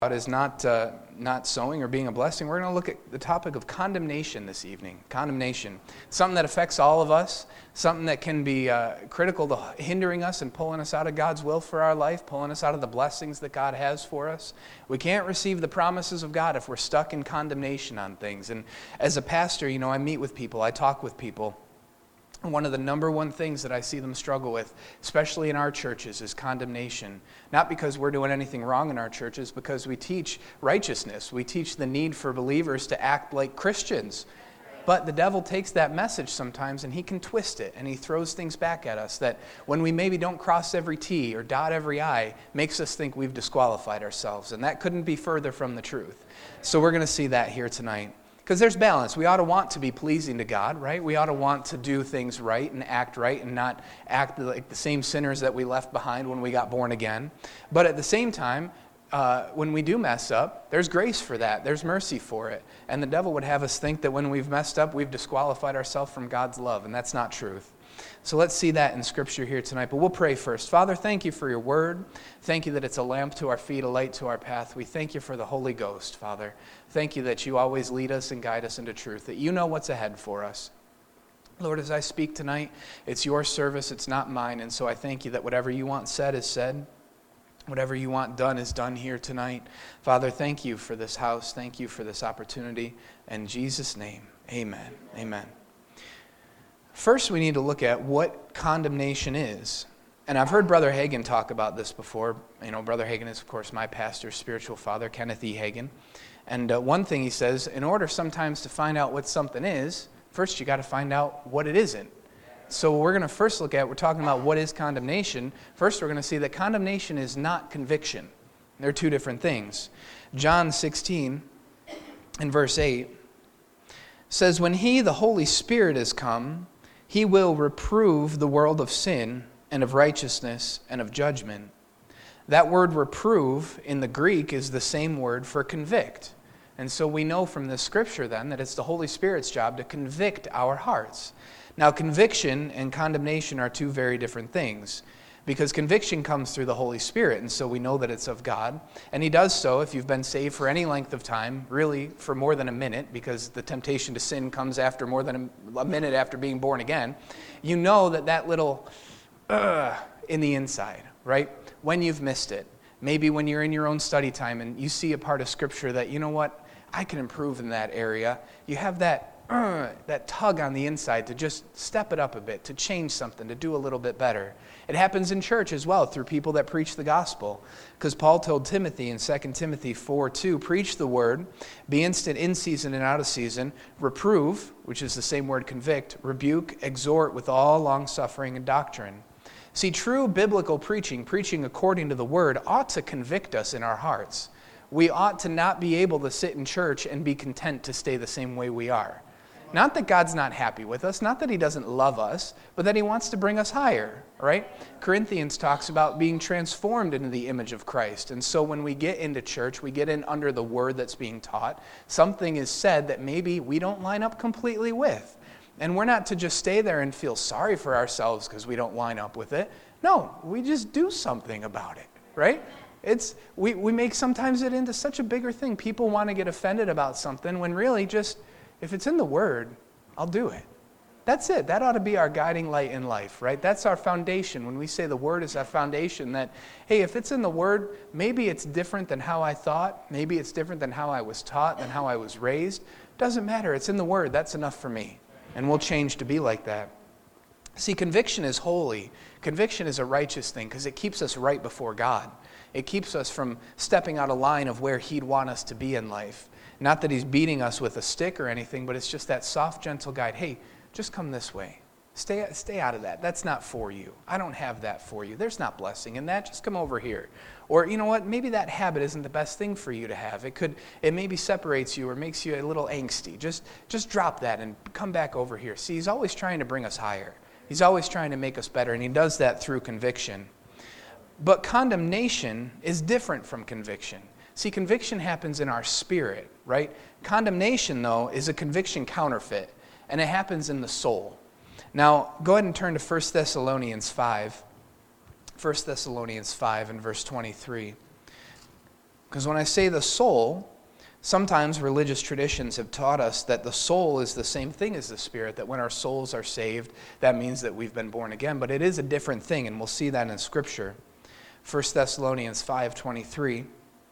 Is not sowing or being a blessing. We're going to look at the topic of condemnation this evening. Condemnation. Something that affects all of us. Something that can be critical to hindering us and pulling us out of God's will for our life, pulling us out of the blessings that God has for us. We can't receive the promises of God if we're stuck in condemnation on things. And as a pastor, I meet with people, I talk with people. One of the number one things that I see them struggle with, especially in our churches, is condemnation. Not because we're doing anything wrong in our churches, because we teach righteousness. We teach the need for believers to act like Christians. But the devil takes that message sometimes and he can twist it and he throws things back at us that when we maybe don't cross every T or dot every I, makes us think we've disqualified ourselves. And that couldn't be further from the truth. So we're going to see that here tonight. Because there's balance. We ought to want to be pleasing to God, right? We ought to want to do things right and not act like the same sinners that we left behind when we got born again. But at the same time, when we do mess up, there's grace for that. There's mercy for it. And the devil would have us think that when we've messed up, we've disqualified ourselves from God's love, and that's not truth. So let's see that in Scripture here tonight. But we'll pray first. Father, thank you for your word. Thank you that it's a lamp to our feet, a light to our path. We thank you for the Holy Ghost, Father. Thank you that you always lead us and guide us into truth, that you know what's ahead for us. Lord, as I speak tonight, it's your service, it's not mine. And so I thank you that whatever you want said is said. Whatever you want done is done here tonight. Father, thank you for this house. Thank you for this opportunity. In Jesus' name, amen. Amen. First, we need to look at what condemnation is. And I've heard Brother Hagin talk about this before. Brother Hagin is, of course, my pastor's spiritual father, Kenneth E. Hagin. And one thing he says, in order sometimes to find out what something is, first you got to find out what it isn't. So we're going to first look at, we're talking about what is condemnation. First, we're going to see that condemnation is not conviction. They're two different things. John 16, in verse 8, says, "When he, the Holy Spirit, is come, he will reprove the world of sin and of righteousness and of judgment." That word reprove in the Greek is the same word for convict. And so we know from this scripture then that it's the Holy Spirit's job to convict our hearts. Now conviction and condemnation are two very different things, because conviction comes through the Holy Spirit, and so we know that it's of God. And he does so if you've been saved for any length of time, really for more than a minute, because the temptation to sin comes after more than a minute after being born again. You know that little in the inside, right? When you've missed it. Maybe when you're in your own study time and you see a part of Scripture that, you know what, I can improve in that area. You have that tug on the inside to just step it up a bit, to change something, to do a little bit better. It happens in church as well through people that preach the gospel. Because Paul told Timothy in 2 Timothy 4:2, preach the word, be instant in season and out of season, reprove, which is the same word convict, rebuke, exhort with all long-suffering and doctrine. See, true biblical preaching according to the word, ought to convict us in our hearts. We ought to not be able to sit in church and be content to stay the same way we are. Not that God's not happy with us, not that he doesn't love us, but that he wants to bring us higher, right? Corinthians talks about being transformed into the image of Christ. And so when we get into church, we get in under the word that's being taught. Something is said that maybe we don't line up completely with. And we're not to just stay there and feel sorry for ourselves because we don't line up with it. No, we just do something about it, right? We make sometimes it into such a bigger thing. People want to get offended about something when really just, if it's in the Word, I'll do it. That's it. That ought to be our guiding light in life, right? That's our foundation. When we say the Word is our foundation, that, hey, if it's in the Word, maybe it's different than how I thought. Maybe it's different than how I was taught, than how I was raised. Doesn't matter. It's in the Word. That's enough for me. And we'll change to be like that. See, conviction is holy. Conviction is a righteous thing because it keeps us right before God. It keeps us from stepping out of line of where he'd want us to be in life. Not that he's beating us with a stick or anything, but it's just that soft, gentle guide. Hey, just come this way. Stay out of that. That's not for you. I don't have that for you. There's not blessing in that. Just come over here. Or you know what? Maybe that habit isn't the best thing for you to have. It maybe separates you or makes you a little angsty. Just drop that and come back over here. See, he's always trying to bring us higher. He's always trying to make us better, and he does that through conviction. But condemnation is different from conviction. See, conviction happens in our spirit, right? Condemnation, though, is a conviction counterfeit, and it happens in the soul. Now, go ahead and turn to 1 Thessalonians 5. 1 Thessalonians 5 and verse 23. Because when I say the soul, sometimes religious traditions have taught us that the soul is the same thing as the spirit, that when our souls are saved, that means that we've been born again. But it is a different thing, and we'll see that in Scripture. 1 Thessalonians 5:23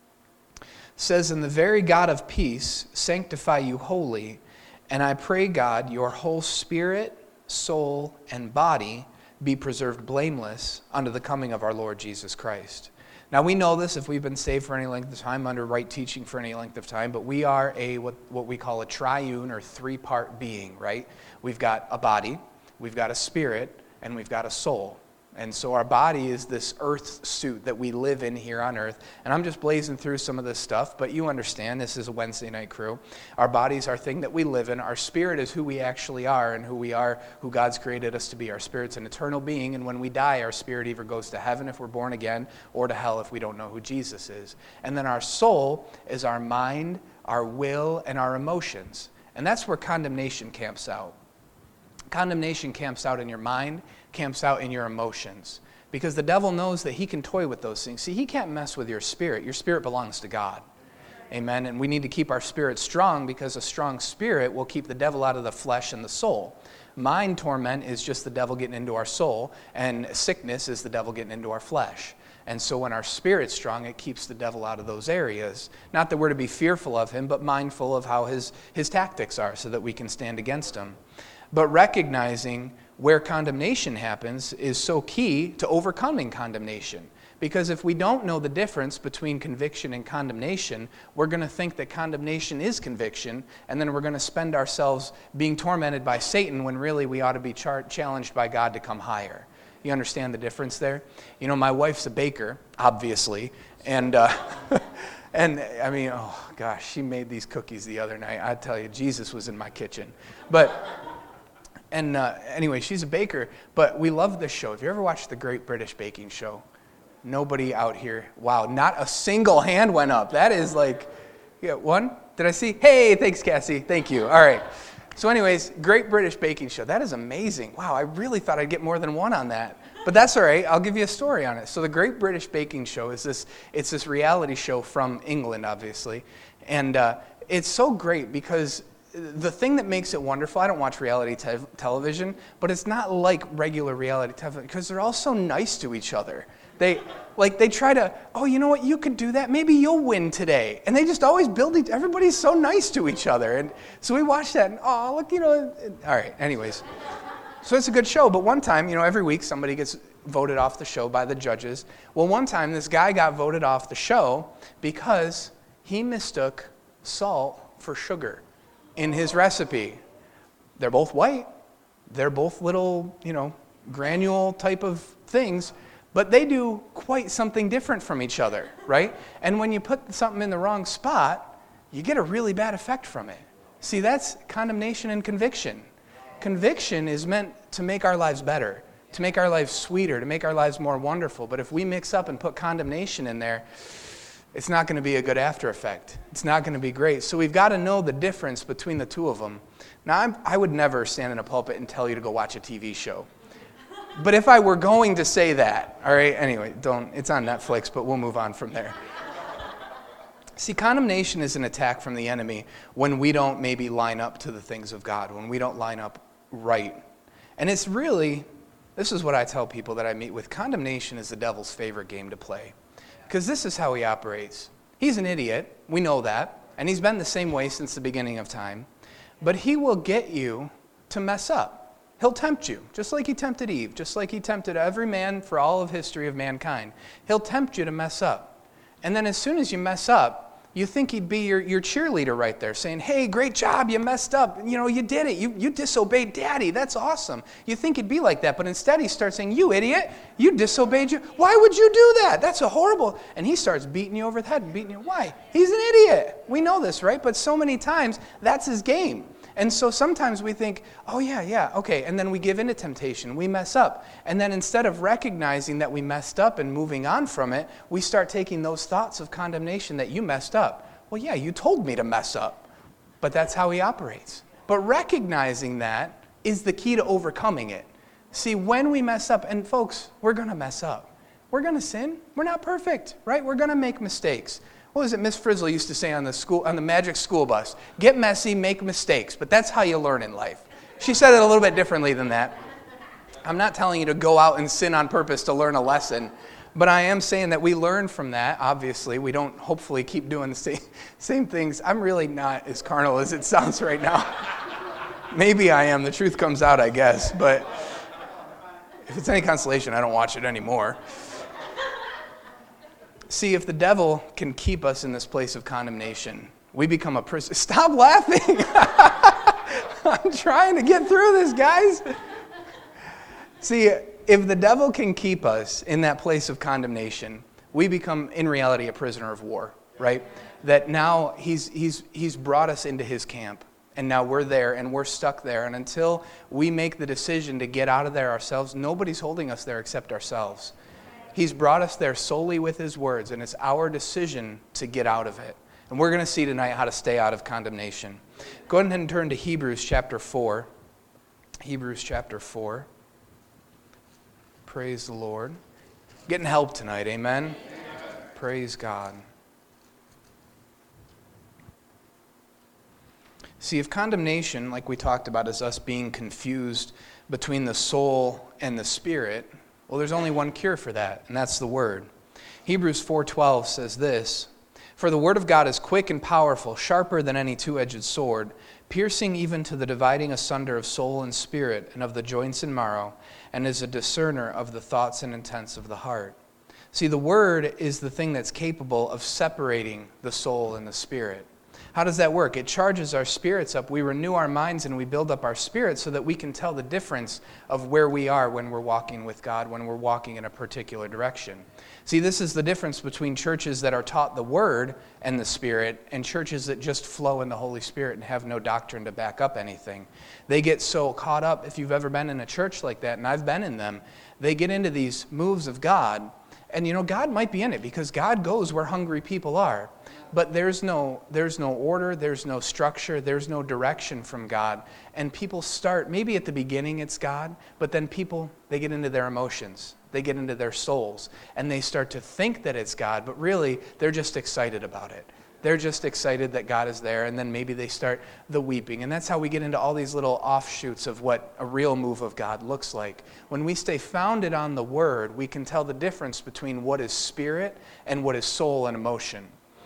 says, "And the very God of peace sanctify you wholly, and I pray, God, your whole spirit, soul, and body be preserved blameless unto the coming of our Lord Jesus Christ." Now, we know this if we've been saved for any length of time, under right teaching for any length of time, but we are what we call a triune or three-part being, right? We've got a body, we've got a spirit, and we've got a soul. And so our body is this earth suit that we live in here on earth. And I'm just blazing through some of this stuff, but you understand this is a Wednesday night crew. Our bodies are thing that we live in. Our spirit is who we actually are and who we are, who God's created us to be. Our spirit's an eternal being, and when we die, our spirit either goes to heaven if we're born again or to hell if we don't know who Jesus is. And then our soul is our mind, our will, and our emotions. And that's where condemnation camps out. Condemnation camps out in your mind, camps out in your emotions. Because the devil knows that he can toy with those things. See, he can't mess with your spirit. Your spirit belongs to God. Amen. And we need to keep our spirit strong because a strong spirit will keep the devil out of the flesh and the soul. Mind torment is just the devil getting into our soul, and sickness is the devil getting into our flesh. And so when our spirit's strong, it keeps the devil out of those areas. Not that we're to be fearful of him, but mindful of how his tactics are so that we can stand against him. But recognizing where condemnation happens is so key to overcoming condemnation. Because if we don't know the difference between conviction and condemnation, we're going to think that condemnation is conviction, and then we're going to spend ourselves being tormented by Satan when really we ought to be challenged by God to come higher. You understand the difference there? You know, my wife's a baker, obviously, and and I mean, oh gosh, she made these cookies the other night. I tell you, Jesus was in my kitchen. Anyway, she's a baker, but we love this show. Have you ever watched the Great British Baking Show? Nobody out here. Wow, not a single hand went up. That is like, yeah, one? Did I see? Hey, thanks, Cassie. Thank you. All right. So anyways, Great British Baking Show. That is amazing. Wow, I really thought I'd get more than one on that. But that's all right. I'll give you a story on it. So the Great British Baking Show is this reality show from England, obviously. And it's so great because the thing that makes it wonderful, I don't watch reality television, but it's not like regular reality television because they're all so nice to each other. They try to, oh, you know what, you could do that. Maybe you'll win today. And they just always everybody's so nice to each other. And so we watch that and, oh, look, you know, all right, anyways. So it's a good show. But one time, you know, every week somebody gets voted off the show by the judges. Well, one time this guy got voted off the show because he mistook salt for sugar in his recipe. They're both white. They're both little, you know, granule type of things, but they do quite something different from each other, right? And when you put something in the wrong spot, you get a really bad effect from it. See, that's condemnation and conviction. Conviction is meant to make our lives better, to make our lives sweeter, to make our lives more wonderful. But if we mix up and put condemnation in there, it's not going to be a good after effect. It's not going to be great. So we've got to know the difference between the two of them. Now, I would never stand in a pulpit and tell you to go watch a TV show. But if I were going to say that, all right, anyway, it's on Netflix, but we'll move on from there. See, condemnation is an attack from the enemy when we don't maybe line up to the things of God, when we don't line up right. And it's really, this is what I tell people that I meet with, condemnation is the devil's favorite game to play. Because this is how he operates. He's an idiot, we know that, and he's been the same way since the beginning of time. But he will get you to mess up. He'll tempt you, just like he tempted Eve, just like he tempted every man for all of history of mankind. He'll tempt you to mess up. And then as soon as you mess up, you think he'd be your cheerleader right there saying, hey, great job, you messed up. You know, you did it. You disobeyed Daddy. That's awesome. You think he'd be like that, but instead he starts saying, you idiot, you disobeyed you. Why would you do that? That's a horrible. And he starts beating you over the head and beating you. Why? He's an idiot. We know this, right? But so many times, that's his game. And so sometimes we think, oh, yeah, okay. And then we give in to temptation. We mess up. And then instead of recognizing that we messed up and moving on from it, we start taking those thoughts of condemnation that you messed up. Well, yeah, you told me to mess up. But that's how he operates. But recognizing that is the key to overcoming it. See, when we mess up, and folks, we're going to mess up. We're going to sin. We're not perfect, right? We're going to make mistakes. What was it Miss Frizzle used to say on the Magic School Bus? Get messy, make mistakes, but that's how you learn in life. She said it a little bit differently than that. I'm not telling you to go out and sin on purpose to learn a lesson, but I am saying that we learn from that, obviously. We don't hopefully keep doing the same things. I'm really not as carnal as it sounds right now. Maybe I am. The truth comes out, I guess, but if it's any consolation, I don't watch it anymore. See, if the devil can keep us in this place of condemnation, we become a prisoner. Stop laughing. I'm trying to get through this, guys. See, if the devil can keep us in that place of condemnation, we become, in reality, a prisoner of war, right? That now he's brought us into his camp, and now we're there, and we're stuck there. And until we make the decision to get out of there ourselves, nobody's holding us there except ourselves. He's brought us there solely with his words, and it's our decision to get out of it. And we're going to see tonight how to stay out of condemnation. Go ahead and turn to Hebrews chapter 4. Hebrews chapter 4. Praise the Lord. Getting help tonight, amen? Amen. Praise God. See, if condemnation, like we talked about, is us being confused between the soul and the spirit, well, there's only one cure for that, and that's the Word. Hebrews 4:12 says this, "For the Word of God is quick and powerful, sharper than any two-edged sword, piercing even to the dividing asunder of soul and spirit and of the joints and marrow, and is a discerner of the thoughts and intents of the heart." See, the Word is the thing that's capable of separating the soul and the spirit. How does that work? It charges our spirits up. We renew our minds and we build up our spirits so that we can tell the difference of where we are when we're walking with God, when we're walking in a particular direction. See, this is the difference between churches that are taught the Word and the Spirit and churches that just flow in the Holy Spirit and have no doctrine to back up anything. They get so caught up, if you've ever been in a church like that, and I've been in them, they get into these moves of God, and God might be in it because God goes where hungry people are. But there's no order, there's no structure, there's no direction from God. And people start, maybe at the beginning it's God, but then people, they get into their emotions. They get into their souls. And they start to think that it's God, but really they're just excited about it. They're just excited that God is there, and then maybe they start the weeping. And that's how we get into all these little offshoots of what a real move of God looks like. When we stay founded on the Word, we can tell the difference between what is spirit and what is soul and emotion.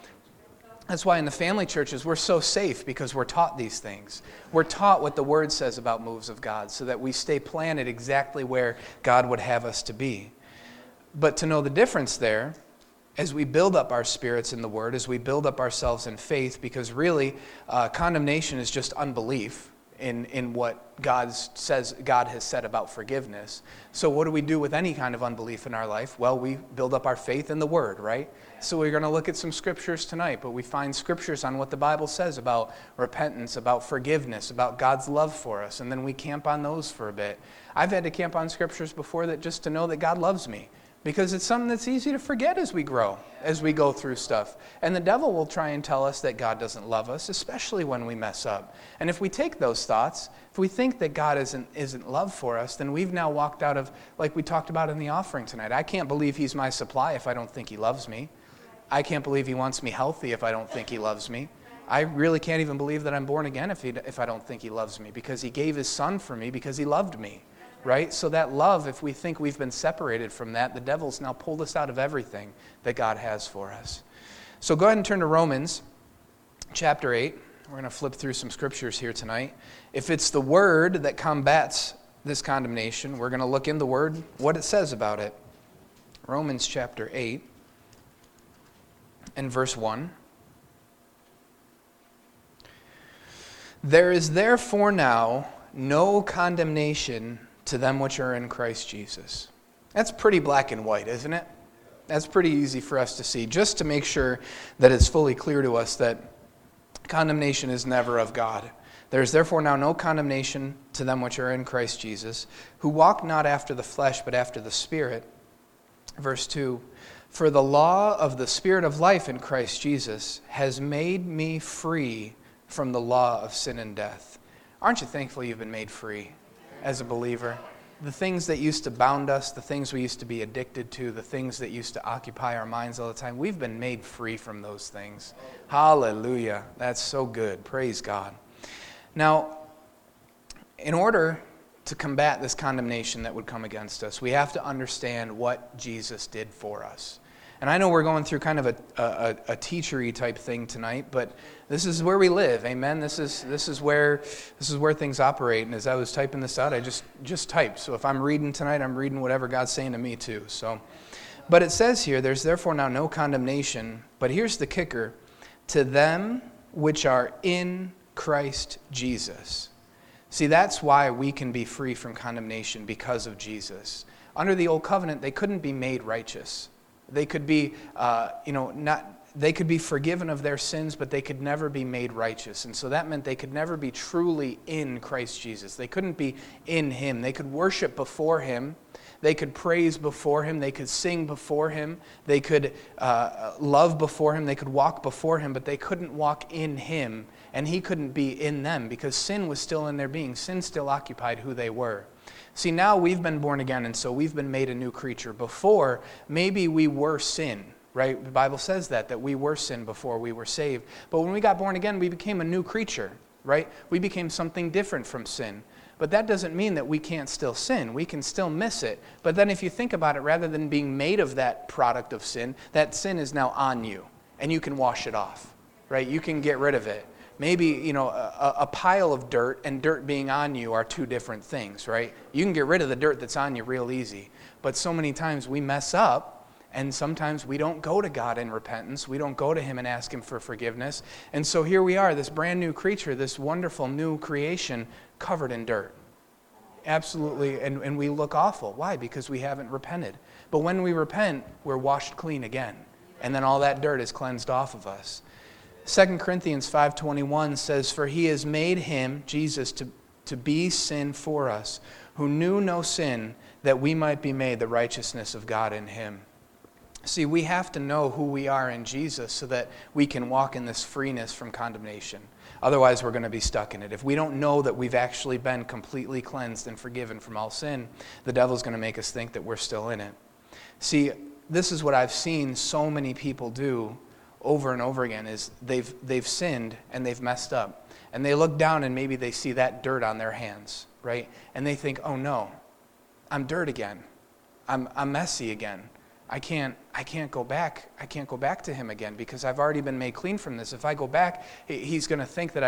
That's why in the family churches we're so safe, because we're taught these things. We're taught what the Word says about moves of God so that we stay planted exactly where God would have us to be. But to know the difference there, as we build up our spirits in the Word, as we build up ourselves in faith, because really condemnation is just unbelief in what God has said about forgiveness. So what do we do with any kind of unbelief in our life? Well, we build up our faith in the Word, right? So we're going to look at some scriptures tonight, but we find scriptures on what the Bible says about repentance, about forgiveness, about God's love for us, and then we camp on those for a bit. I've had to camp on scriptures before that just to know that God loves me, because it's something that's easy to forget as we grow, as we go through stuff. And the devil will try and tell us that God doesn't love us, especially when we mess up. And if we take those thoughts, if we think that God isn't love for us, then we've now walked out of, like we talked about in the offering tonight, I can't believe He's my supply if I don't think He loves me. I can't believe He wants me healthy if I don't think He loves me. I really can't even believe that I'm born again if I don't think He loves me, because He gave His Son for me because He loved me. Right? So that love, if we think we've been separated from that, the devil's now pulled us out of everything that God has for us. So go ahead and turn to Romans chapter 8. We're going to flip through some scriptures here tonight. If it's the Word that combats this condemnation, we're going to look in the Word, what it says about it. Romans chapter 8 and verse 1. There is therefore now no condemnation to them which are in Christ Jesus. That's pretty black and white, isn't it? That's pretty easy for us to see, just to make sure that it's fully clear to us that condemnation is never of God. There is therefore now no condemnation to them which are in Christ Jesus, who walk not after the flesh, but after the Spirit. Verse 2, for the law of the Spirit of life in Christ Jesus has made me free from the law of sin and death. Aren't you thankful you've been made free as a believer? the things that used to bound us, the things we used to be addicted to, the things that used to occupy our minds all the time, we've been made free from those things. Hallelujah. That's so good. Praise God. Now, in order to combat this condemnation that would come against us, we have to understand what Jesus did for us. And I know we're going through kind of a teachery type thing tonight, but this is where we live. Amen. This is where things operate. And as I was typing this out, I just typed. So if I'm reading tonight, I'm reading whatever God's saying to me too. So, but it says here, there's therefore now no condemnation. But here's the kicker: to them which are in Christ Jesus. See, that's why we can be free from condemnation, because of Jesus. Under the old covenant, they couldn't be made righteous. They could be, they could be forgiven of their sins, but they could never be made righteous. And so that meant they could never be truly in Christ Jesus. They couldn't be in Him. They could worship before Him. They could praise before Him. They could sing before Him. They could love before Him. They could walk before Him, but they couldn't walk in Him. And He couldn't be in them because sin was still in their being. Sin still occupied who they were. See, now we've been born again, and so we've been made a new creature. Before, maybe we were sin, right? The Bible says that we were sin before we were saved. But when we got born again, we became a new creature, right? We became something different from sin. But that doesn't mean that we can't still sin. We can still miss it. But then if you think about it, rather than being made of that product of sin, that sin is now on you, and you can wash it off, right? You can get rid of it. Maybe, a pile of dirt and dirt being on you are two different things, right? You can get rid of the dirt that's on you real easy. But so many times we mess up, and sometimes we don't go to God in repentance. We don't go to Him and ask Him for forgiveness. And so here we are, this brand new creature, this wonderful new creation, covered in dirt. Absolutely, and we look awful. Why? Because we haven't repented. But when we repent, we're washed clean again. And then all that dirt is cleansed off of us. 2 Corinthians 5:21 says, "For He has made Him," Jesus, to be sin for us, who knew no sin, that we might be made the righteousness of God in Him. See, we have to know who we are in Jesus so that we can walk in this freeness from condemnation. Otherwise, we're going to be stuck in it. If we don't know that we've actually been completely cleansed and forgiven from all sin, the devil's going to make us think that we're still in it. See, this is what I've seen so many people do over and over again, is they've sinned and they've messed up. And they look down and maybe they see that dirt on their hands, right? And they think, oh no, I'm dirt again. I'm messy again. I can't go back. I can't go back to Him again because I've already been made clean from this. If I go back, He's going to think that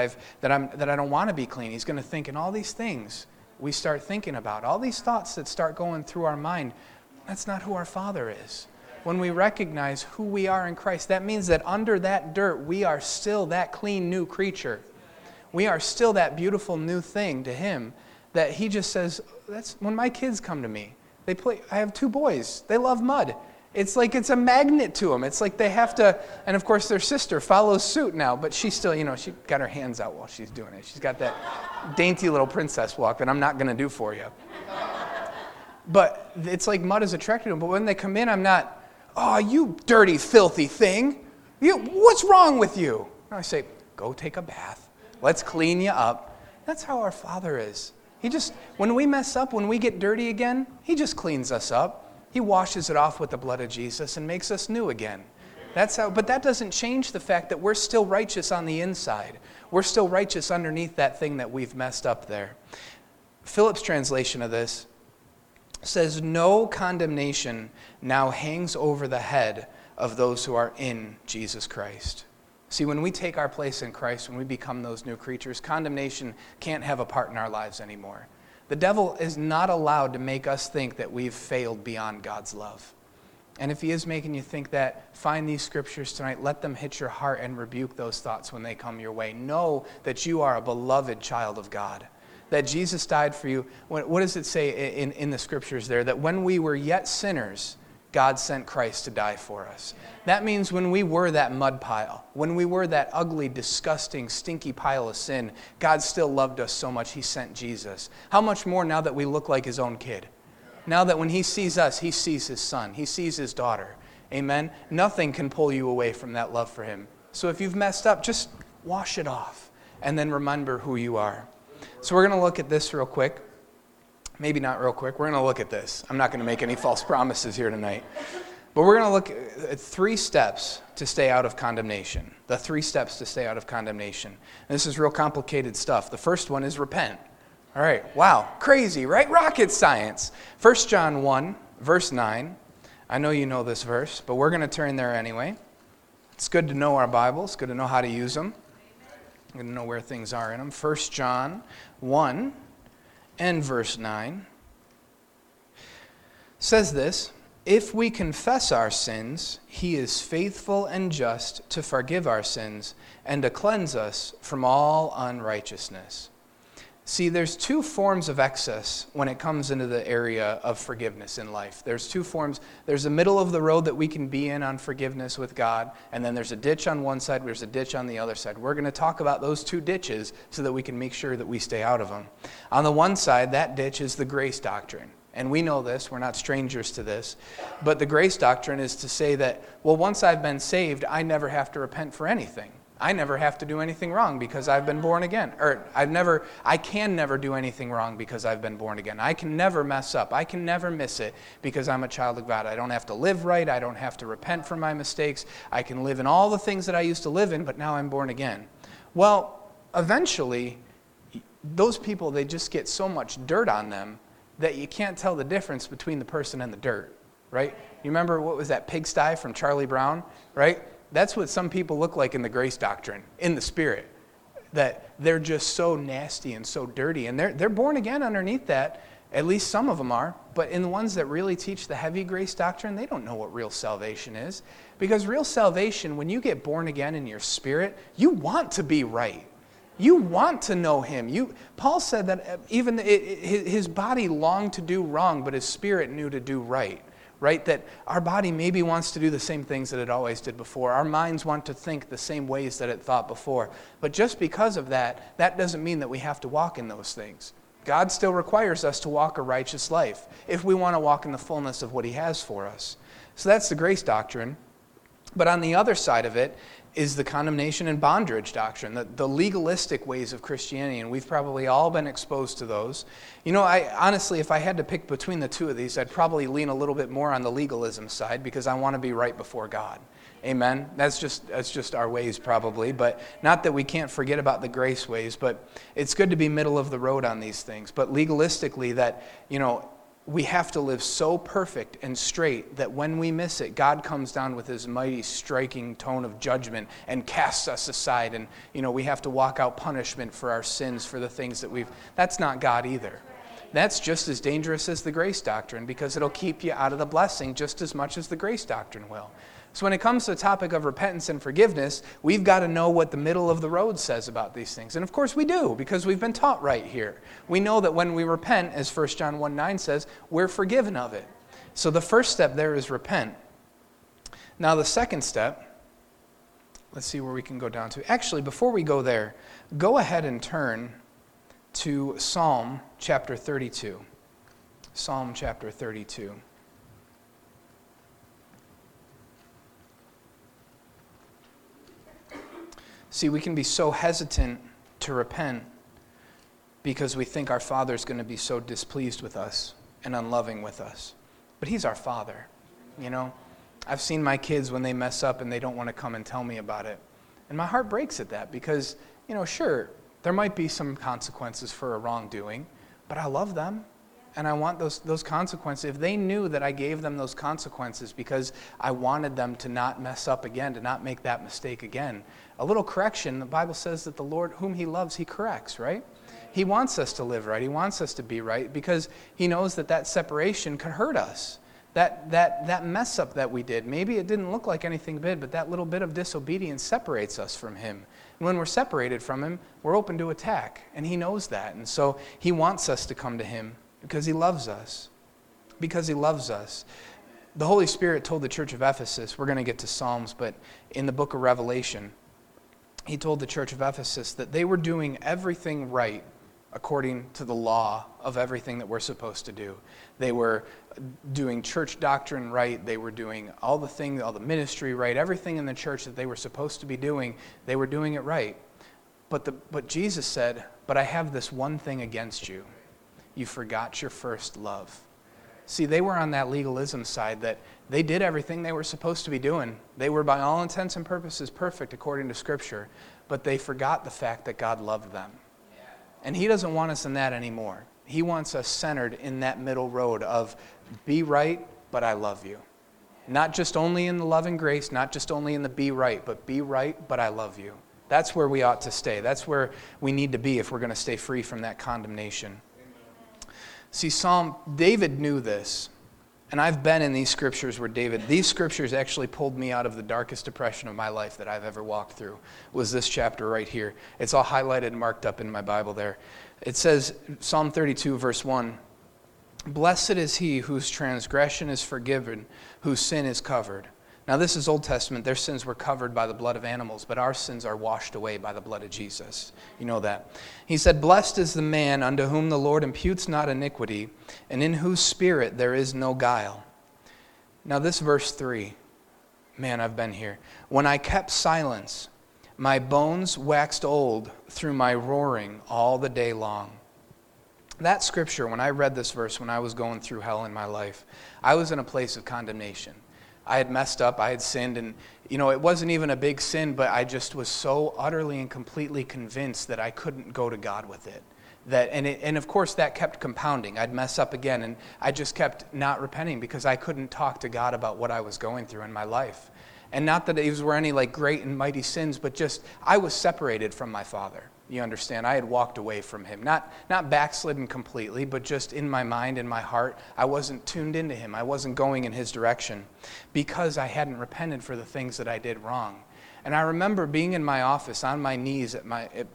I don't want to be clean. He's going to think, and all these things we start thinking about, all these thoughts that start going through our mind, that's not who our Father is. When we recognize who we are in Christ, that means that under that dirt, we are still that clean new creature. We are still that beautiful new thing to Him that He just says, that's when my kids come to me. I have 2 boys. They love mud. It's like it's a magnet to them. It's like they have to, and of course their sister follows suit now, but she still, she got her hands out while she's doing it. She's got that dainty little princess walk that I'm not going to do for you. But it's like mud is attracted to them. But when they come in, I'm not, oh, you dirty, filthy thing. What's wrong with you? And I say, go take a bath. Let's clean you up. That's how our Father is. When we mess up, when we get dirty again, He just cleans us up. He washes it off with the blood of Jesus and makes us new again. But that doesn't change the fact that we're still righteous on the inside. We're still righteous underneath that thing that we've messed up there. Phillips' translation of this says, no condemnation now hangs over the head of those who are in Jesus Christ. See, when we take our place in Christ, when we become those new creatures, condemnation can't have a part in our lives anymore. The devil is not allowed to make us think that we've failed beyond God's love. And if he is making you think that, find these scriptures tonight, let them hit your heart and rebuke those thoughts when they come your way. Know that you are a beloved child of God, that Jesus died for you. What does it say in the scriptures there? That when we were yet sinners, God sent Christ to die for us. That means when we were that mud pile, when we were that ugly, disgusting, stinky pile of sin, God still loved us so much He sent Jesus. How much more now that we look like His own kid? Now that when He sees us, He sees His son. He sees His daughter. Amen? Nothing can pull you away from that love for Him. So if you've messed up, just wash it off and then remember who you are. So we're going to look at this real quick. Maybe not real quick. We're going to look at this. I'm not going to make any false promises here tonight. But we're going to look at 3 steps to stay out of condemnation. The 3 steps to stay out of condemnation. And this is real complicated stuff. The first one is repent. All right. Wow. Crazy, right? Rocket science. 1 John 1, verse 9. I know you know this verse, but we're going to turn there anyway. It's good to know our Bibles. Good to know how to use them. Good to know where things are in them. 1 John 1 and verse 9 says this, "If we confess our sins, he is faithful and just to forgive our sins and to cleanse us from all unrighteousness." See, there's 2 forms of excess when it comes into the area of forgiveness in life. There's 2 forms. There's a middle of the road that we can be in on forgiveness with God, and then there's a ditch on one side, there's a ditch on the other side. We're going to talk about those 2 ditches so that we can make sure that we stay out of them. On the one side, that ditch is the grace doctrine. And we know this, we're not strangers to this. But the grace doctrine is to say that, well, once I've been saved, I never have to repent for anything. I never have to do anything wrong because I've been born again. Or I can never do anything wrong because I've been born again. I can never mess up. I can never miss it because I'm a child of God. I don't have to live right. I don't have to repent for my mistakes. I can live in all the things that I used to live in, but now I'm born again. Well, eventually, those people, they just get so much dirt on them that you can't tell the difference between the person and the dirt, right? You remember, what was that pigsty from Charlie Brown, right? That's what some people look like in the grace doctrine, in the spirit, that they're just so nasty and so dirty. And they're born again underneath that. At least some of them are. But in the ones that really teach the heavy grace doctrine, they don't know what real salvation is. Because real salvation, when you get born again in your spirit, you want to be right. You want to know him. Paul said that even his body longed to do wrong, but his spirit knew to do right. Right? That our body maybe wants to do the same things that it always did before. Our minds want to think the same ways that it thought before. But just because of that, that doesn't mean that we have to walk in those things. God still requires us to walk a righteous life if we want to walk in the fullness of what he has for us. So that's the grace doctrine. But on the other side of it is the condemnation and bondage doctrine, the legalistic ways of Christianity, and we've probably all been exposed to those. You know, honestly, if I had to pick between the 2 of these, I'd probably lean a little bit more on the legalism side because I want to be right before God. Amen? That's just our ways probably, but not that we can't forget about the grace ways, but it's good to be middle of the road on these things. But legalistically, that, you know, we have to live so perfect and straight that when we miss it, God comes down with his mighty striking tone of judgment and casts us aside. And, you know, we have to walk out punishment for our sins, for the things that that's not God either. That's just as dangerous as the grace doctrine because it'll keep you out of the blessing just as much as the grace doctrine will. So when it comes to the topic of repentance and forgiveness, we've got to know what the middle of the road says about these things. And of course we do, because we've been taught right here. We know that when we repent, as 1 John 1:9 says, we're forgiven of it. So the first step there is repent. Now the second step, let's see where we can go down to. Actually, before we go there, go ahead and turn to Psalm chapter 32. Psalm chapter 32. See, we can be so hesitant to repent because we think our Father's going to be so displeased with us and unloving with us. But he's our Father, you know. I've seen my kids when they mess up and they don't want to come and tell me about it. And my heart breaks at that because, you know, sure, there might be some consequences for a wrongdoing, but I love them. And I want those consequences. If they knew that I gave them those consequences because I wanted them to not mess up again, to not make that mistake again. A little correction, the Bible says that the Lord, whom he loves, he corrects, right? He wants us to live right. He wants us to be right because he knows that separation could hurt us. That mess up that we did, maybe it didn't look like anything big, but that little bit of disobedience separates us from him. And when we're separated from him, we're open to attack. And he knows that. And so he wants us to come to him. Because he loves us. Because he loves us. The Holy Spirit told the church of Ephesus, we're going to get to Psalms, but in the book of Revelation, he told the church of Ephesus that they were doing everything right according to the law of everything that we're supposed to do. They were doing church doctrine right. They were doing all the ministry right. Everything in the church that they were supposed to be doing, they were doing it right. But Jesus said, but I have this one thing against you. you forgot your first love. See, they were on that legalism side that they did everything they were supposed to be doing. They were by all intents and purposes perfect according to Scripture, but they forgot the fact that God loved them. And he doesn't want us in that anymore. He wants us centered in that middle road of be right, but I love you. Not just only in the love and grace, not just only in the be right, but be right, but I love you. That's where we ought to stay. That's where we need to be if we're going to stay free from that condemnation. See, David knew this. And I've been in these scriptures where these scriptures actually pulled me out of the darkest depression of my life that I've ever walked through, was this chapter right here. It's all highlighted and marked up in my Bible there. It says, Psalm 32, verse 1, "Blessed is he whose transgression is forgiven, whose sin is covered." Now this is Old Testament. Their sins were covered by the blood of animals, but our sins are washed away by the blood of Jesus. You know that. He said, "Blessed is the man unto whom the Lord imputes not iniquity, and in whose spirit there is no guile." Now this verse 3, man, I've been here. "When I kept silence, my bones waxed old through my roaring all the day long." That scripture, when I read this verse, when I was going through hell in my life, I was in a place of condemnation. I had messed up, I had sinned, and it wasn't even a big sin, but I just was so utterly and completely convinced that I couldn't go to God with it. And of course that kept compounding. I'd mess up again, and I just kept not repenting because I couldn't talk to God about what I was going through in my life. And not that these were any great and mighty sins, but just I was separated from my Father. You understand? I had walked away from him. Not backslidden completely, but just in my mind, in my heart, I wasn't tuned into him. I wasn't going in his direction because I hadn't repented for the things that I did wrong. And I remember being in my office on my knees at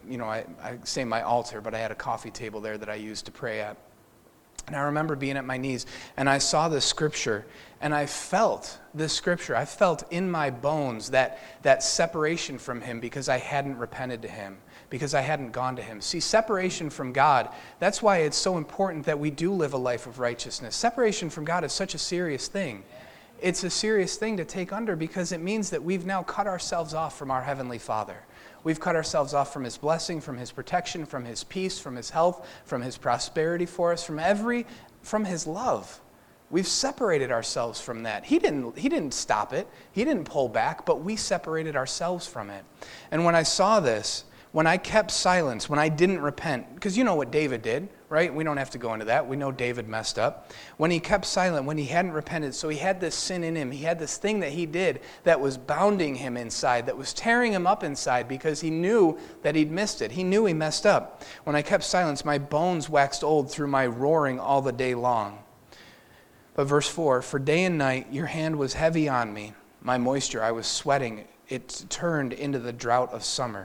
I say my altar, but I had a coffee table there that I used to pray at. And I remember being at my knees, and I saw this scripture, and I felt this scripture. I felt in my bones that separation from him because I hadn't repented to him, because I hadn't gone to him. See, separation from God, that's why it's so important that we do live a life of righteousness. Separation from God is such a serious thing. It's a serious thing to take under because it means that we've now cut ourselves off from our Heavenly Father. We've cut ourselves off from his blessing, from his protection, from his peace, from his health, from his prosperity for us, from his love. We've separated ourselves from that. He didn't stop it. He didn't pull back, but we separated ourselves from it. And when I saw this, when I kept silence, when I didn't repent, because you know what David did, right? We don't have to go into that. We know David messed up. When he kept silent, when he hadn't repented, so he had this sin in him. He had this thing that he did that was bounding him inside, that was tearing him up inside because he knew that he'd missed it. He knew he messed up. When I kept silence, my bones waxed old through my roaring all the day long. But verse 4, "For day and night your hand was heavy on me. My moisture, I was sweating. It turned into the drought of summer."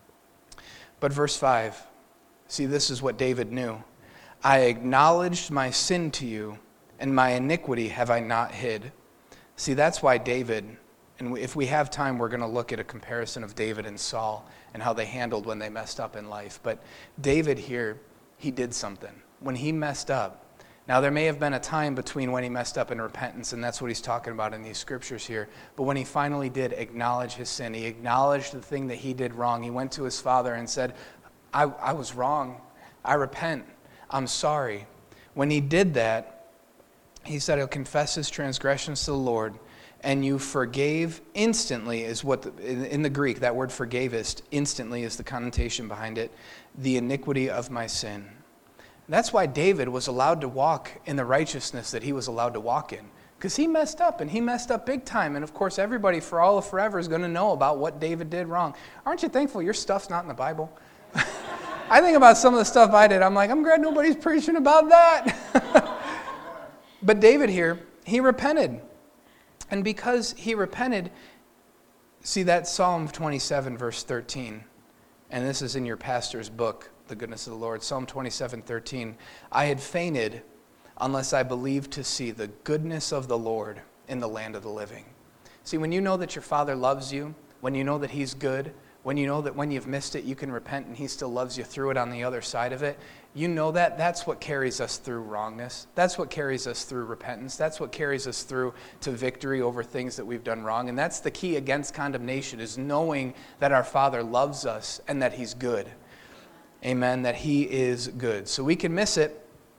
But verse 5, see, this is what David knew. "I acknowledged my sin to you, and my iniquity have I not hid." See, that's why David, and if we have time, we're going to look at a comparison of David and Saul and how they handled when they messed up in life. But David here, he did something. When he messed up, now there may have been a time between when he messed up and repentance, and that's what he's talking about in these scriptures here. But when he finally did acknowledge his sin, he acknowledged the thing that he did wrong. He went to his father and said, I was wrong. I repent. I'm sorry. When he did that, he said he'll confess his transgressions to the Lord, and you forgave instantly is what, in the Greek, that word forgavest, instantly is the connotation behind it, the iniquity of my sin. That's why David was allowed to walk in the righteousness that he was allowed to walk in. Because he messed up, and he messed up big time. And of course, everybody for all of forever is going to know about what David did wrong. Aren't you thankful your stuff's not in the Bible? I think about some of the stuff I did. I'm like, I'm glad nobody's preaching about that. But David here, he repented. And because he repented, see that Psalm 27, verse 13. And this is in your pastor's book, The Goodness of the Lord. Psalm 27:13. I had fainted unless I believed to see the goodness of the Lord in the land of the living. See, when you know that your Father loves you, when you know that he's good, when you know that when you've missed it, you can repent and he still loves you through it on the other side of it, you know that that's what carries us through wrongness. That's what carries us through repentance. That's what carries us through to victory over things that we've done wrong. And that's the key against condemnation, is knowing that our Father loves us and that he's good. Amen, that he is good. So we can miss it,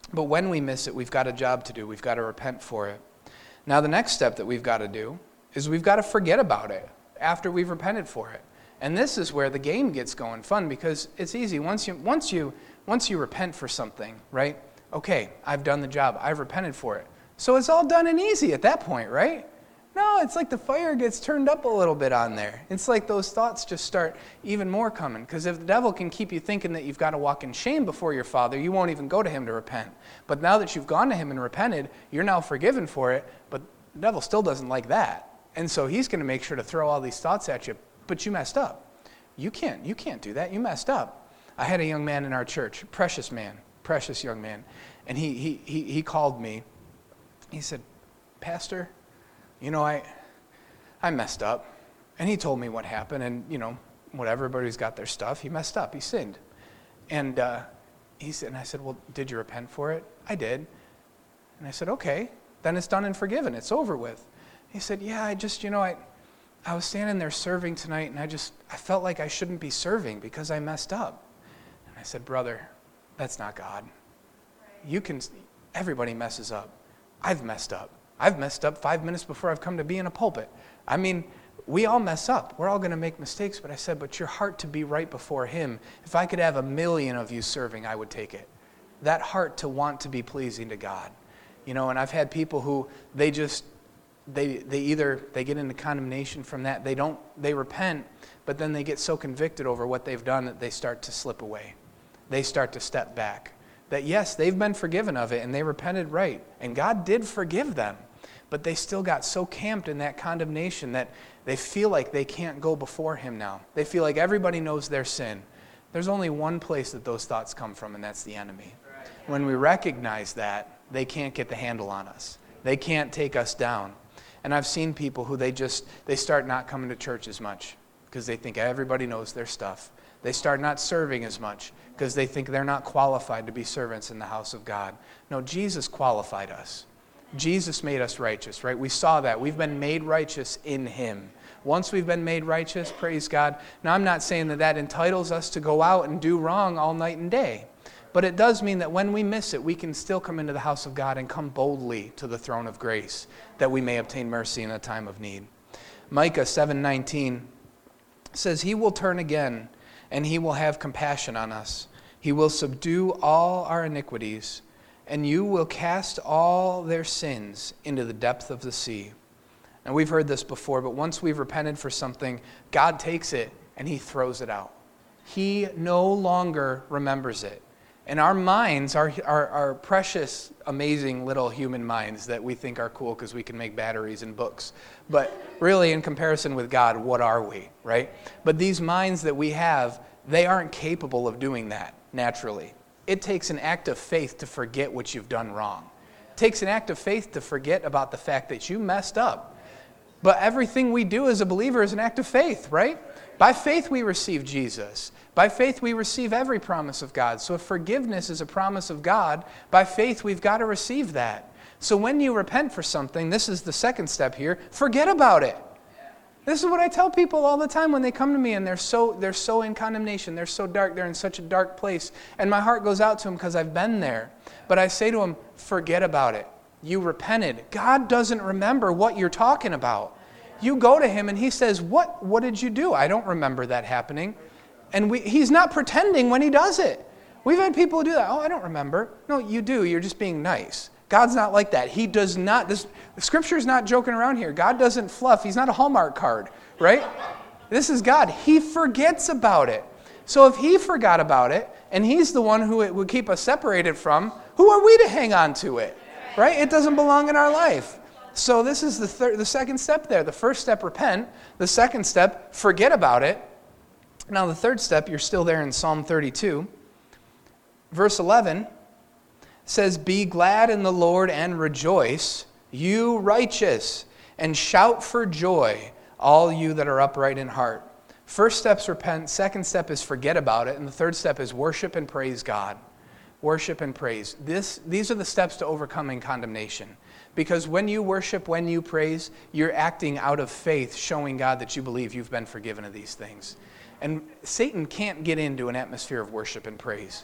But when we miss it, we've got a job to do. We've got to repent for it. Now, the next step that we've got to do is we've got to forget about it after we've repented for it. And this is where the game gets going fun, because it's easy. Once you repent for something, right? Okay, I've done the job. I've repented for it. So it's all done and easy at that point, right? No, it's like the fire gets turned up a little bit on there. It's like those thoughts just start even more coming. Because if the devil can keep you thinking that you've got to walk in shame before your Father, you won't even go to him to repent. But now that you've gone to him and repented, you're now forgiven for it. But the devil still doesn't like that. And so he's going to make sure to throw all these thoughts at you. But you messed up. You can't do that. You messed up. I had a young man in our church, precious young man. And he called me. He said, Pastor, I messed up. And he told me what happened. And, whatever, everybody's got their stuff. He messed up. He sinned. And I said, well, did you repent for it? I did. And I said, okay, then it's done and forgiven. It's over with. He said, yeah, I was standing there serving tonight, and I felt like I shouldn't be serving because I messed up. And I said, brother, that's not God. Everybody messes up. I've messed up. I've messed up 5 minutes before I've come to be in a pulpit. I mean, we all mess up. We're all going to make mistakes. But I said, but your heart to be right before him, if I could have 1 million of you serving, I would take it. That heart to want to be pleasing to God. And I've had people who they either get into condemnation from that, they repent, but then they get so convicted over what they've done that they start to slip away. They start to step back. That yes, they've been forgiven of it and they repented right. And God did forgive them. But they still got so camped in that condemnation that they feel like they can't go before him now. They feel like everybody knows their sin. There's only one place that those thoughts come from, and that's the enemy. When we recognize that, they can't get the handle on us. They can't take us down. And I've seen people who they start not coming to church as much because they think everybody knows their stuff. They start not serving as much because they think they're not qualified to be servants in the house of God. No, Jesus qualified us. Jesus made us righteous, right? We saw that. We've been made righteous in him. Once we've been made righteous, praise God. Now, I'm not saying that entitles us to go out and do wrong all night and day. But it does mean that when we miss it, we can still come into the house of God and come boldly to the throne of grace that we may obtain mercy in a time of need. Micah 7:19 says, he will turn again and he will have compassion on us. He will subdue all our iniquities, and you will cast all their sins into the depth of the sea. And we've heard this before, but once we've repented for something, God takes it and he throws it out. He no longer remembers it. And our minds, our precious, amazing little human minds that we think are cool because we can make batteries and books. But really, in comparison with God, what are we, right? But these minds that we have, they aren't capable of doing that naturally. It takes an act of faith to forget what you've done wrong. It takes an act of faith to forget about the fact that you messed up. But everything we do as a believer is an act of faith, right? By faith we receive Jesus. By faith we receive every promise of God. So if forgiveness is a promise of God, by faith we've got to receive that. So when you repent for something, this is the second step here, forget about it. This is what I tell people all the time when they come to me and they're so in condemnation, they're so dark, they're in such a dark place. And my heart goes out to them because I've been there. But I say to them, forget about it. You repented. God doesn't remember what you're talking about. You go to him and he says, what did you do? I don't remember that happening. And he's not pretending when he does it. We've had people who do that. Oh, I don't remember. No, you do. You're just being nice. God's not like that. He does not. Scripture's not joking around here. God doesn't fluff. He's not a Hallmark card, right? This is God. He forgets about it. So if he forgot about it, and he's the one who it would keep us separated from, who are we to hang on to it, right? It doesn't belong in our life. So this is the second step there. The first step, repent. The second step, forget about it. Now the third step, you're still there in Psalm 32. Verse 11 says, be glad in the Lord and rejoice, you righteous, and shout for joy, all you that are upright in heart. First step's repent. Second step is forget about it. And the third step is worship and praise God. Worship and praise. These are the steps to overcoming condemnation. Because when you worship, when you praise, you're acting out of faith, showing God that you believe you've been forgiven of these things. And Satan can't get into an atmosphere of worship and praise.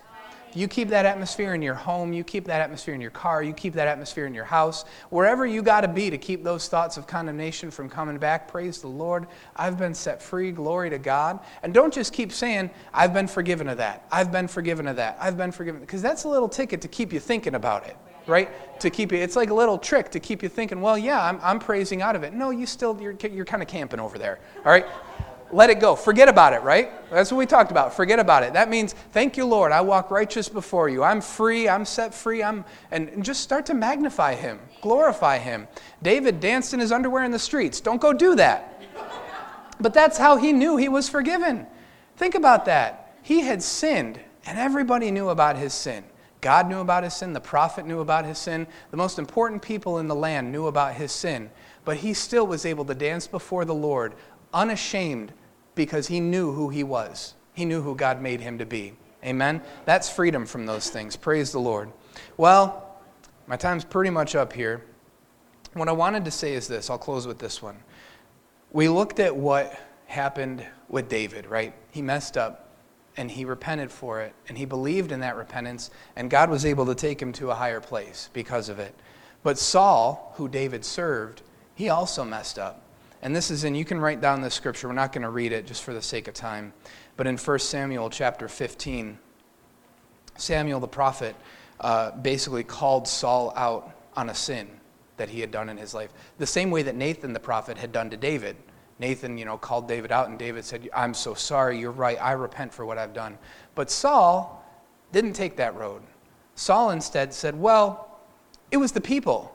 You keep that atmosphere in your home. You keep that atmosphere in your car. You keep that atmosphere in your house. Wherever you got to be to keep those thoughts of condemnation from coming back, praise the Lord. I've been set free. Glory to God. And don't just keep saying, I've been forgiven of that. I've been forgiven of that. I've been forgiven. Because that's a little ticket to keep you thinking about it, right? To keep you, it's like a little trick to keep you thinking, well, yeah, I'm praising out of it. No, you're kind of camping over there, all right? Let it go. Forget about it, right? That's what we talked about. Forget about it. That means, thank you, Lord. I walk righteous before you. I'm free. I'm set free. And just start to magnify him, glorify him. David danced in his underwear in the streets. Don't go do that. But that's how he knew he was forgiven. Think about that. He had sinned, and everybody knew about his sin. God knew about his sin. The prophet knew about his sin. The most important people in the land knew about his sin. But he still was able to dance before the Lord, unashamed, because he knew who he was. He knew who God made him to be. Amen? That's freedom from those things. Praise the Lord. Well, my time's pretty much up here. What I wanted to say is this. I'll close with this one. We looked at what happened with David, right? He messed up, and he repented for it, and he believed in that repentance, and God was able to take him to a higher place because of it. But Saul, who David served, he also messed up. And this is you can write down this scripture. We're not going to read it just for the sake of time. But in 1 Samuel chapter 15, Samuel the prophet basically called Saul out on a sin that he had done in his life. The same way that Nathan the prophet had done to David. Nathan, called David out, and David said, I'm so sorry, you're right, I repent for what I've done. But Saul didn't take that road. Saul instead said, well, it was the people.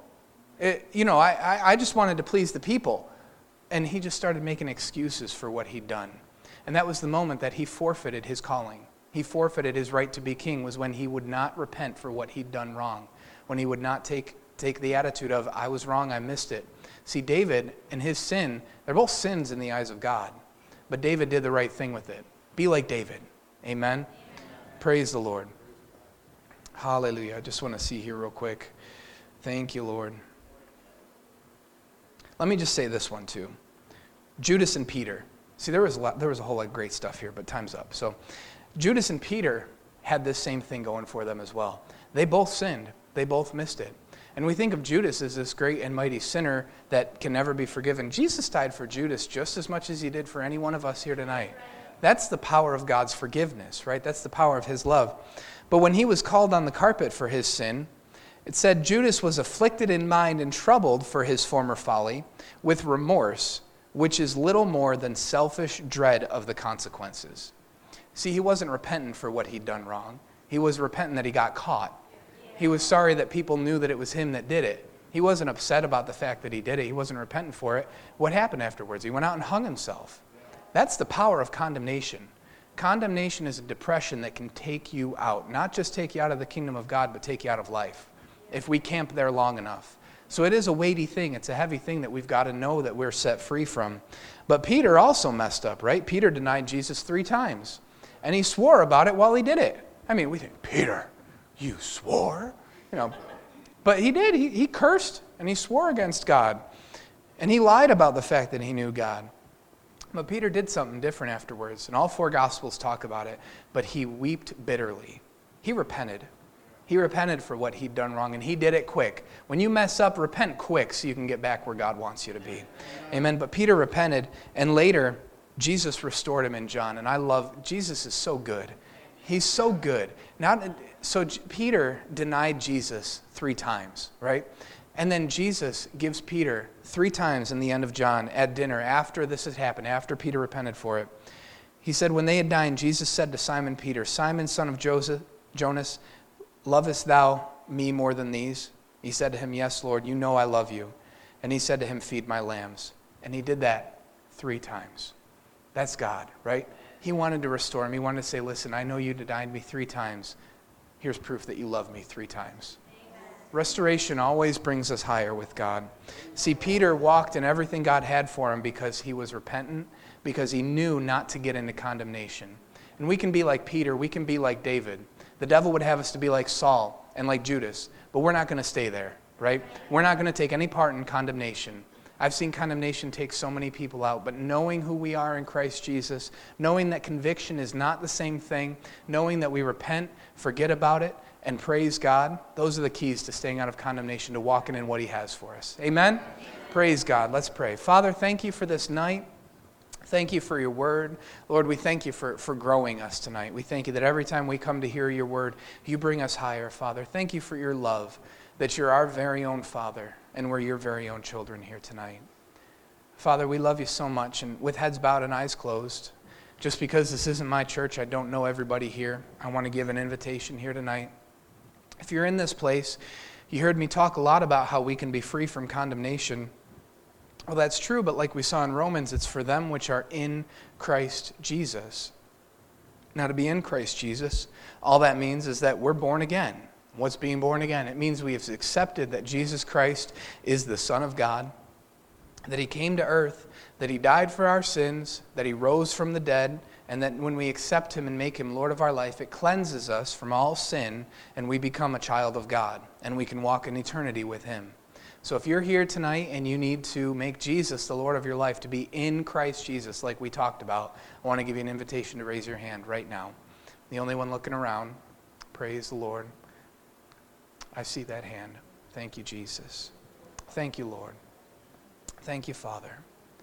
I just wanted to please the people. And he just started making excuses for what he'd done. And that was the moment that he forfeited his calling. He forfeited his right to be king, was when he would not repent for what he'd done wrong. When he would not take the attitude of, I was wrong, I missed it. See, David and his sin, they're both sins in the eyes of God. But David did the right thing with it. Be like David. Amen? Praise the Lord. Hallelujah. I just want to see here real quick. Thank you, Lord. Let me just say this one too. Judas and Peter. See, there was a whole lot of great stuff here, but time's up. So Judas and Peter had this same thing going for them as well. They both sinned. They both missed it. And we think of Judas as this great and mighty sinner that can never be forgiven. Jesus died for Judas just as much as he did for any one of us here tonight. That's the power of God's forgiveness, right? That's the power of his love. But when he was called on the carpet for his sin, it said Judas was afflicted in mind and troubled for his former folly with remorse, which is little more than selfish dread of the consequences. See, he wasn't repentant for what he'd done wrong. He was repentant that he got caught. He was sorry that people knew that it was him that did it. He wasn't upset about the fact that he did it. He wasn't repentant for it. What happened afterwards? He went out and hung himself. That's the power of condemnation. Condemnation is a depression that can take you out. Not just take you out of the kingdom of God, but take you out of life, if we camp there long enough. So it is a weighty thing. It's a heavy thing that we've got to know that we're set free from. But Peter also messed up, right? Peter denied Jesus 3 times. And he swore about it while he did it. I mean, we think, Peter, you swore? But he did. He cursed and he swore against God. And he lied about the fact that he knew God. But Peter did something different afterwards. And all 4 Gospels talk about it. But he wept bitterly. He repented. He repented for what he'd done wrong, and he did it quick. When you mess up, repent quick so you can get back where God wants you to be. Amen. But Peter repented, and later, Jesus restored him in John. And Jesus is so good. He's so good. Peter denied Jesus 3 times, right? And then Jesus gives Peter 3 times in the end of John at dinner after this had happened, after Peter repented for it. He said, when they had dined, Jesus said to Simon Peter, Simon, son of Jonas, lovest thou me more than these? He said to him, yes, Lord, you know I love you. And he said to him, feed my lambs. And he did that 3 times. That's God, right? He wanted to restore him. He wanted to say, listen, I know you denied me 3 times. Here's proof that you love me 3 times. Amen. Restoration always brings us higher with God. See, Peter walked in everything God had for him because he was repentant, because he knew not to get into condemnation. And we can be like Peter. We can be like David. The devil would have us to be like Saul and like Judas, but we're not going to stay there, right? We're not going to take any part in condemnation. I've seen condemnation take so many people out, but knowing who we are in Christ Jesus, knowing that conviction is not the same thing, knowing that we repent, forget about it, and praise God, those are the keys to staying out of condemnation, to walking in what He has for us. Amen? Praise God. Let's pray. Father, thank you for this night. Thank you for your word. Lord, we thank you for growing us tonight. We thank you that every time we come to hear your word, you bring us higher, Father. Thank you for your love, that you're our very own Father, and we're your very own children here tonight. Father, we love you so much, and with heads bowed and eyes closed, just because this isn't my church, I don't know everybody here, I want to give an invitation here tonight. If you're in this place, you heard me talk a lot about how we can be free from condemnation. Well, that's true, but like we saw in Romans, it's for them which are in Christ Jesus. Now, to be in Christ Jesus, all that means is that we're born again. What's being born again? It means we have accepted that Jesus Christ is the Son of God, that He came to earth, that He died for our sins, that He rose from the dead, and that when we accept Him and make Him Lord of our life, it cleanses us from all sin, and we become a child of God, and we can walk in eternity with Him. So if you're here tonight and you need to make Jesus the Lord of your life, to be in Christ Jesus like we talked about, I want to give you an invitation to raise your hand right now. The only one looking around. Praise the Lord. I see that hand. Thank you, Jesus. Thank you, Lord. Thank you, Father.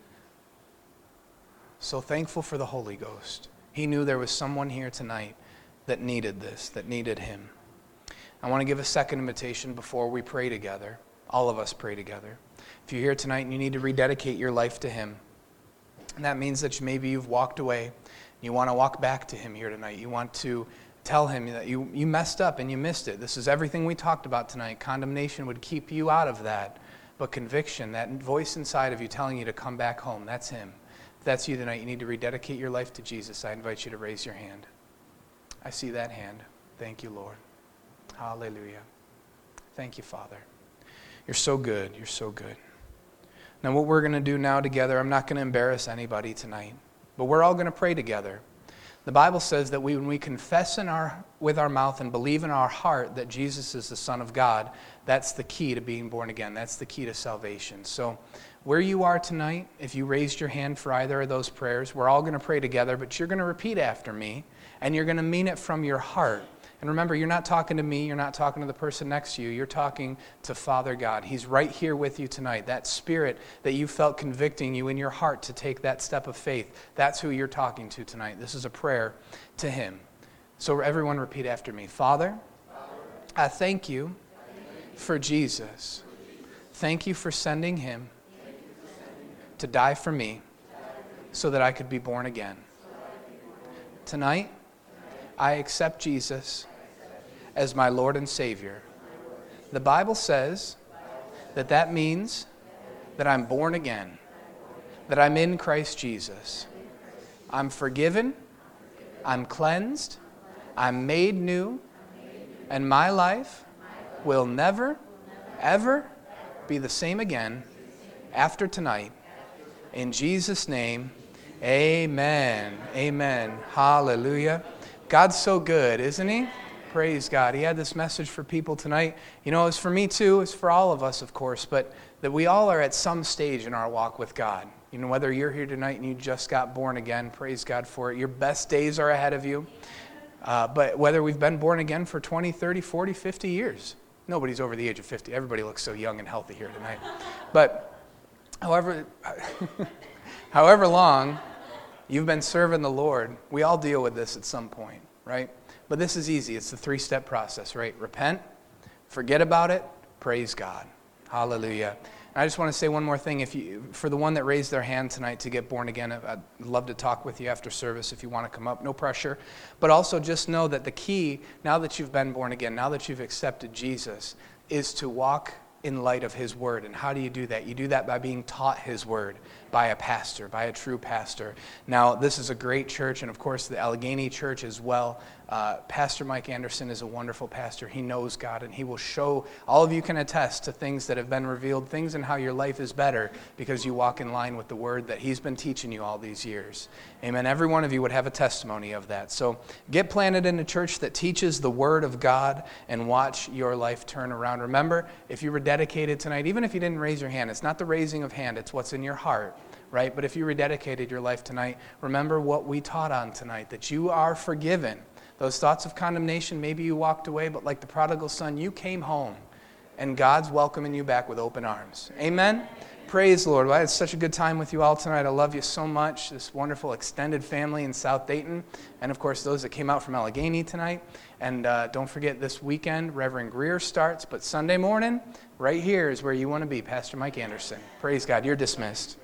So thankful for the Holy Ghost. He knew there was someone here tonight that needed this, that needed Him. I want to give a second invitation before we pray together. All of us pray together. If you're here tonight and you need to rededicate your life to Him, and that means that maybe you've walked away, and you want to walk back to Him here tonight. You want to tell Him that you messed up and you missed it. This is everything we talked about tonight. Condemnation would keep you out of that. But conviction, that voice inside of you telling you to come back home, that's Him. If that's you tonight, you need to rededicate your life to Jesus. I invite you to raise your hand. I see that hand. Thank you, Lord. Hallelujah. Thank you, Father. You're so good. You're so good. Now what we're going to do now together, I'm not going to embarrass anybody tonight, but we're all going to pray together. The Bible says that when we confess with our mouth and believe in our heart that Jesus is the Son of God, that's the key to being born again. That's the key to salvation. So where you are tonight, if you raised your hand for either of those prayers, we're all going to pray together, but you're going to repeat after me, and you're going to mean it from your heart. And remember, you're not talking to me, you're not talking to the person next to you, you're talking to Father God. He's right here with you tonight. That Spirit that you felt convicting you in your heart to take that step of faith, that's who you're talking to tonight. This is a prayer to Him. So everyone repeat after me. Father, I thank you for Jesus. Thank you for sending Him to die for me so that I could be born again. Tonight, I accept Jesus as my Lord and Savior. The Bible says that means that I'm born again, that I'm in Christ Jesus. I'm forgiven, I'm cleansed, I'm made new, and my life will never, ever be the same again after tonight. In Jesus' name, amen. Amen. Hallelujah. God's so good, isn't He? Praise God. He had this message for people tonight. You know, it's for me too. It's for all of us, of course, but that we all are at some stage in our walk with God. You know, whether you're here tonight and you just got born again, praise God for it. Your best days are ahead of you. But whether we've been born again for 20, 30, 40, 50 years. Nobody's over the age of 50. Everybody looks so young and healthy here tonight. But however long you've been serving the Lord, we all deal with this at some point, right? But this is easy. It's the 3-step process, right? Repent, forget about it, praise God. Hallelujah. And I just want to say one more thing. For the one that raised their hand tonight to get born again, I'd love to talk with you after service if you want to come up. No pressure. But also just know that the key, now that you've been born again, now that you've accepted Jesus, is to walk in light of His Word. And how do you do that? You do that by being taught His Word, by a pastor, by a true pastor. Now, this is a great church, and of course the Allegheny Church as well. Pastor Mike Anderson is a wonderful pastor. He knows God, and he will show, all of you can attest to things that have been revealed, things in how your life is better because you walk in line with the word that he's been teaching you all these years. Amen. Every one of you would have a testimony of that. So get planted in a church that teaches the word of God and watch your life turn around. Remember, if you were dedicated tonight, even if you didn't raise your hand, it's not the raising of hand, it's what's in your heart, right? But if you rededicated your life tonight, remember what we taught on tonight, that you are forgiven. Those thoughts of condemnation, maybe you walked away, but like the prodigal son, you came home, and God's welcoming you back with open arms. Amen? Praise the Lord. Well, I had such a good time with you all tonight. I love you so much, this wonderful extended family in South Dayton, and of course those that came out from Allegheny tonight. And don't forget, this weekend, Reverend Greer starts, but Sunday morning, right here is where you want to be, Pastor Mike Anderson. Praise God. You're dismissed.